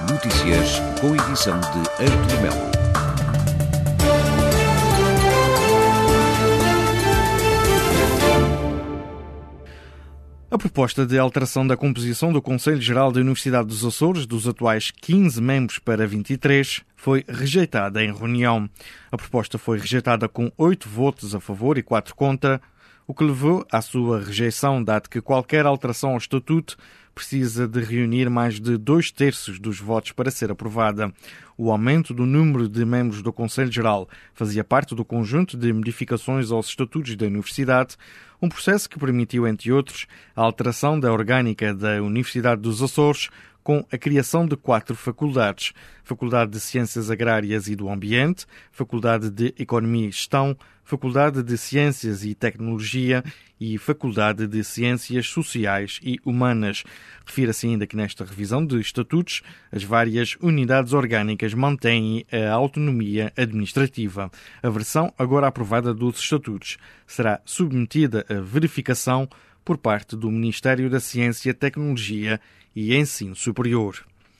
Notícias com edição de Artur Melo. A proposta de alteração da composição do Conselho Geral da Universidade dos Açores, dos atuais 15 membros para 23, foi rejeitada em reunião. A proposta foi rejeitada com 8 votos a favor e 4 contra, o que levou à sua rejeição, dado que qualquer alteração ao Estatuto precisa de reunir mais de 2/3 dos votos para ser aprovada. O aumento do número de membros do Conselho Geral fazia parte do conjunto de modificações aos estatutos da Universidade, um processo que permitiu, entre outros, a alteração da orgânica da Universidade dos Açores, com a criação de 4 faculdades: Faculdade de Ciências Agrárias e do Ambiente, Faculdade de Economia e Gestão, Faculdade de Ciências e Tecnologia e Faculdade de Ciências Sociais e Humanas. Refira-se ainda que nesta revisão de estatutos, as várias unidades orgânicas mantêm a autonomia administrativa. A versão agora aprovada dos estatutos será submetida a verificação por parte do Ministério da Ciência, Tecnologia e Ensino Superior.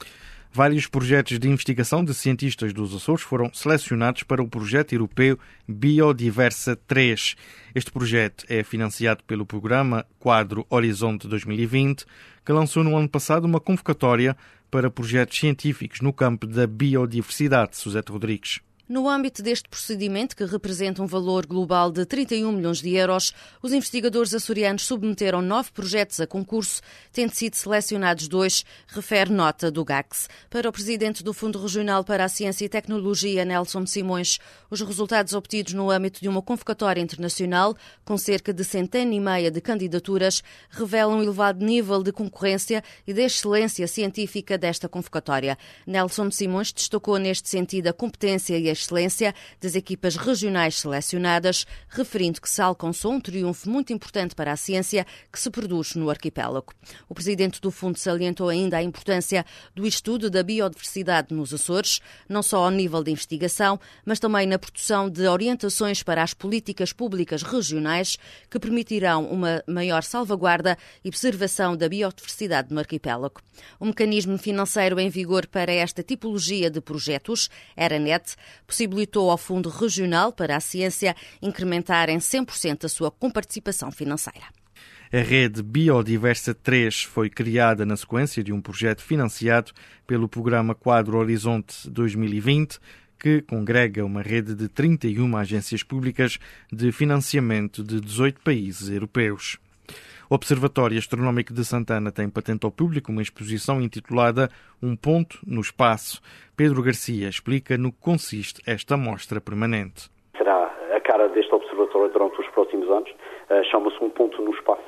Vários projetos de investigação de cientistas dos Açores foram selecionados para o projeto europeu Biodiversa 3. Este projeto é financiado pelo programa Quadro Horizonte 2020, que lançou no ano passado uma convocatória para projetos científicos no campo da biodiversidade. Suzete Rodrigues. No âmbito deste procedimento, que representa um valor global de 31 milhões de euros, os investigadores açorianos submeteram 9 projetos a concurso, tendo sido selecionados 2, refere nota do GACS. Para o presidente do Fundo Regional para a Ciência e Tecnologia, Nelson Simões, os resultados obtidos no âmbito de uma convocatória internacional, com cerca de 150 de candidaturas, revelam um elevado nível de concorrência e de excelência científica desta convocatória. Nelson Simões destacou neste sentido a competência e a excelência das equipas regionais selecionadas, referindo que se alcançou um triunfo muito importante para a ciência que se produz no arquipélago. O presidente do fundo salientou ainda a importância do estudo da biodiversidade nos Açores, não só ao nível de investigação, mas também na produção de orientações para as políticas públicas regionais que permitirão uma maior salvaguarda e preservação da biodiversidade no arquipélago. O mecanismo financeiro em vigor para esta tipologia de projetos, ERANET, possibilitou ao Fundo Regional para a Ciência incrementar em 100% a sua comparticipação financeira. A rede Biodiversa 3 foi criada na sequência de um projeto financiado pelo programa Quadro Horizonte 2020, que congrega uma rede de 31 agências públicas de financiamento de 18 países europeus. O Observatório Astronómico de Santana tem patente ao público uma exposição intitulada Um Ponto no Espaço. Pedro Garcia explica no que consiste esta mostra permanente. Será a cara deste observatório durante os próximos anos. Chama-se Um Ponto no Espaço.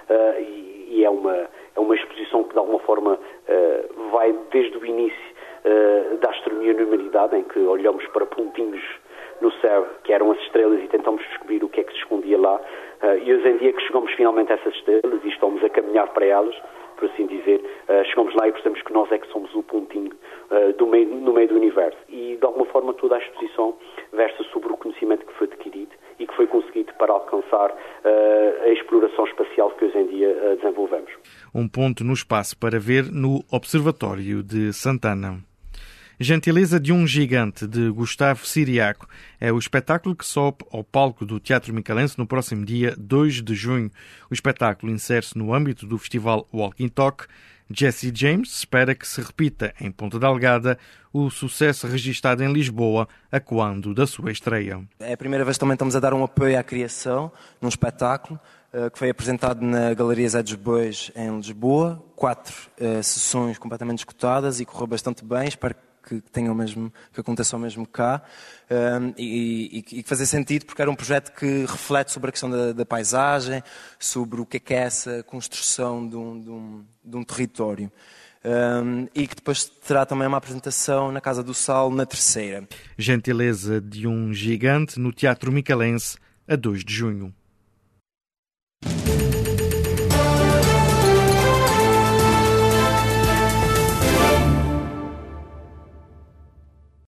E é uma exposição que, de alguma forma, vai desde o início da astronomia e humanidade, em que olhamos para pontinhos no céu, que eram as estrelas, e tentamos descobrir o que é que se escondia lá. E hoje em dia que chegamos finalmente a essas estrelas e estamos a caminhar para elas, por assim dizer, chegamos lá e percebemos que nós é que somos o pontinho no meio do universo. E, de alguma forma, toda a exposição versa sobre o conhecimento que foi adquirido e que foi conseguido para alcançar a exploração espacial que hoje em dia desenvolvemos. Um ponto no espaço para ver no Observatório de Santana. Gentileza de um Gigante, de Gustavo Ciriaco, é o espetáculo que sobe ao palco do Teatro Micalense no próximo dia 2 de junho. O espetáculo insere-se no âmbito do festival Walking Talk. Jesse James espera que se repita em Ponta Delgada o sucesso registado em Lisboa a quando da sua estreia. É a primeira vez que também estamos a dar um apoio à criação num espetáculo que foi apresentado na Galeria Zé dos Bois em Lisboa. 4 sessões completamente escutadas e correu bastante bem. Espero que aconteça o mesmo cá e que fazer sentido, porque era um projeto que reflete sobre a questão da paisagem, sobre o que é essa construção de um território. E que depois terá também uma apresentação na Casa do Sal na terceira. Gentileza de um Gigante no Teatro Micalense a 2 de junho.